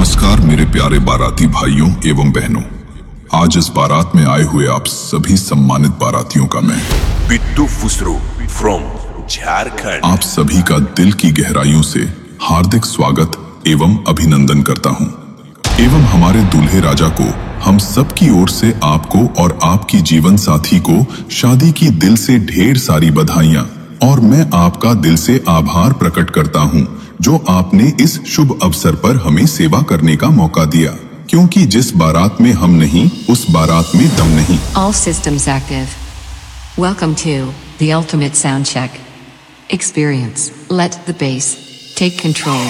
नमस्कार मेरे प्यारे बाराती भाइयों एवं बहनों। आज इस बारात में आए हुए आप सभी सम्मानित बारातियों का मैं बिट्टू फुसरो फ्रॉम झारखंड आप सभी का दिल की गहराइयों से हार्दिक स्वागत एवं अभिनंदन करता हूं एवं हमारे दूल्हे राजा को हम सब की ओर से आपको और आपकी जीवन साथी को शादी की दिल से ढेर सारी बधाइयां और मैं आपका दिल से आभार प्रकट करता हूं जो आपने इस शुभ अवसर पर हमें सेवा करने का मौका दिया, क्योंकि जिस बारात में हम नहीं उस बारात में दम नहीं। All systems active. Welcome to the ultimate sound check experience. Let the bass take control.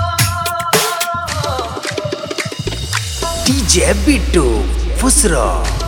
DJ Bittu Phusro.